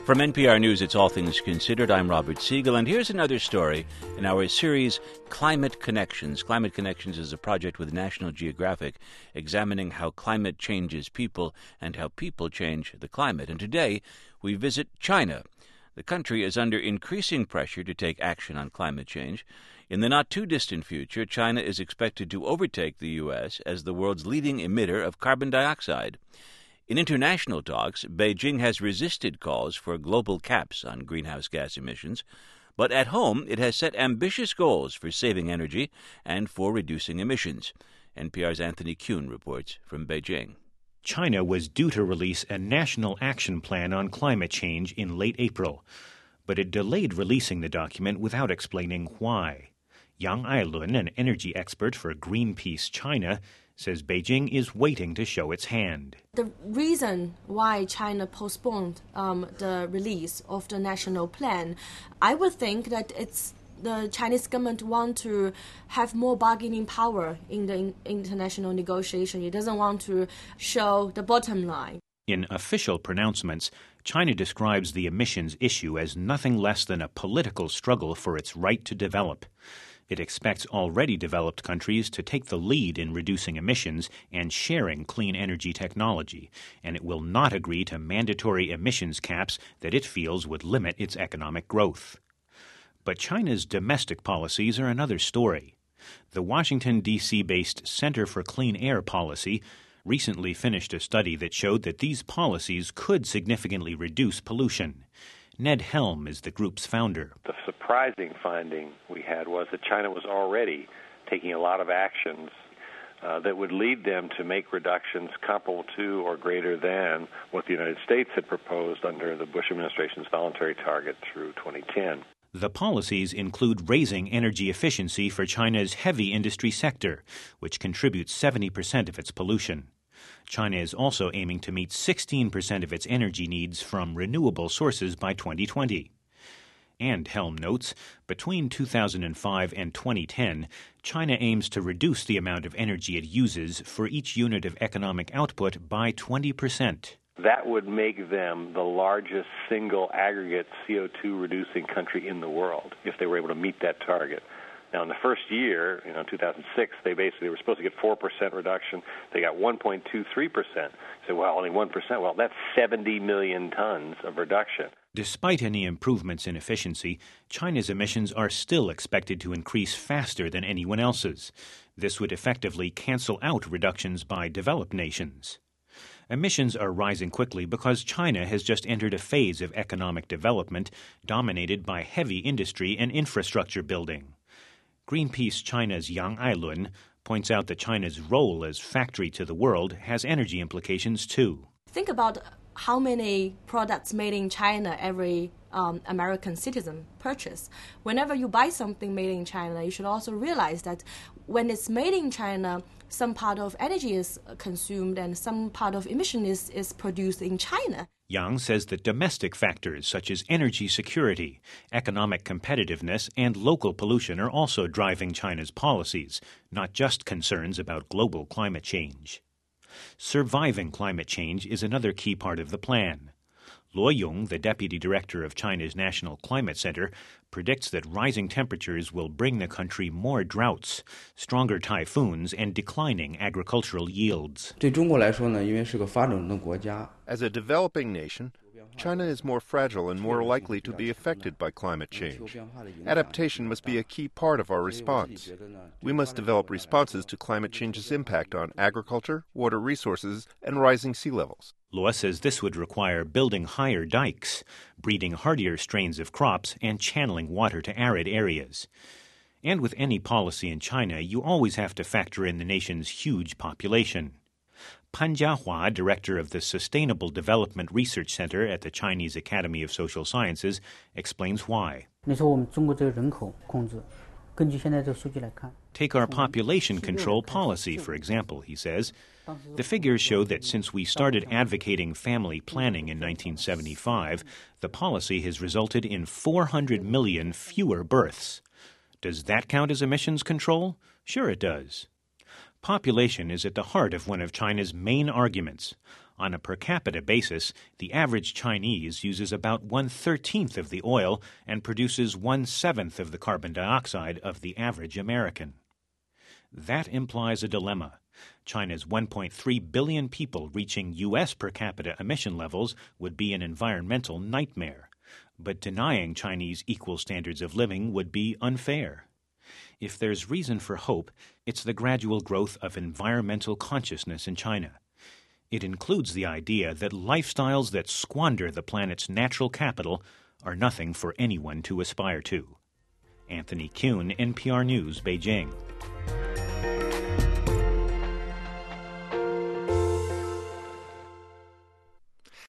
From NPR News, it's All Things Considered. I'm Robert Siegel, and here's another story in our series, Climate Connections. Climate Connections is a project with National Geographic examining how climate changes people and how people change the climate. And today, we visit China. The country is under increasing pressure to take action on climate change. In the not-too-distant future, China is expected to overtake the U.S. as the world's leading emitter of carbon dioxide. In international talks, Beijing has resisted calls for global caps on greenhouse gas emissions, but at home it has set ambitious goals for saving energy and for reducing emissions. NPR's Anthony Kuhn reports from Beijing. China was due to release a national action plan on climate change in late April, but it delayed releasing the document without explaining why. Yang Ailun, an energy expert for Greenpeace China, says Beijing is waiting to show its hand. The reason why China postponed the release of the national plan, I would think that it's the Chinese government want to have more bargaining power in the international negotiation. It doesn't want to show the bottom line. In official pronouncements, China describes the emissions issue as nothing less than a political struggle for its right to develop. It expects already developed countries to take the lead in reducing emissions and sharing clean energy technology, and it will not agree to mandatory emissions caps that it feels would limit its economic growth. But China's domestic policies are another story. The Washington, D.C.-based Center for Clean Air Policy recently finished a study that showed that these policies could significantly reduce pollution. Ned Helm is the group's founder. The surprising finding we had was that China was already taking a lot of actions that would lead them to make reductions comparable to or greater than what the United States had proposed under the Bush administration's voluntary target through 2010. The policies include raising energy efficiency for China's heavy industry sector, which contributes 70% of its pollution. China is also aiming to meet 16% of its energy needs from renewable sources by 2020. And Helm notes, between 2005 and 2010, China aims to reduce the amount of energy it uses for each unit of economic output by 20%. That would make them the largest single aggregate CO2 reducing country in the world if they were able to meet that target. Now, in the first year, 2006, they were supposed to get 4% reduction. They got 1.23%. So, well, only 1%. Well, that's 70 million tons of reduction. Despite any improvements in efficiency, China's emissions are still expected to increase faster than anyone else's. This would effectively cancel out reductions by developed nations. Emissions are rising quickly because China has just entered a phase of economic development dominated by heavy industry and infrastructure building. Greenpeace China's Yang Ailun points out that China's role as factory to the world has energy implications too. Think about how many products made in China every American citizen purchase. Whenever you buy something made in China, you should also realize that when it's made in China, some part of energy is consumed and some part of emission is produced in China. Yang says that domestic factors such as energy security, economic competitiveness, and local pollution are also driving China's policies, not just concerns about global climate change. Surviving climate change is another key part of the plan. Luo Yong, the deputy director of China's National Climate Center, predicts that rising temperatures will bring the country more droughts, stronger typhoons, and declining agricultural yields. As a developing nation, China is more fragile and more likely to be affected by climate change. Adaptation must be a key part of our response. We must develop responses to climate change's impact on agriculture, water resources, and rising sea levels. Luo says this would require building higher dikes, breeding hardier strains of crops, and channeling water to arid areas. And with any policy in China, you always have to factor in the nation's huge population. Pan Jiahua, director of the Sustainable Development Research Center at the Chinese Academy of Social Sciences, explains why. Take our population control policy, for example, he says. The figures show that since we started advocating family planning in 1975, the policy has resulted in 400 million fewer births. Does that count as emissions control? Sure it does. Population is at the heart of one of China's main arguments. On a per capita basis, the average Chinese uses about 1/13 of the oil and produces 1/7 of the carbon dioxide of the average American. That implies a dilemma. China's 1.3 billion people reaching U.S. per capita emission levels would be an environmental nightmare. But denying Chinese equal standards of living would be unfair. If there's reason for hope, it's the gradual growth of environmental consciousness in China. It includes the idea that lifestyles that squander the planet's natural capital are nothing for anyone to aspire to. Anthony Kuhn, NPR News, Beijing.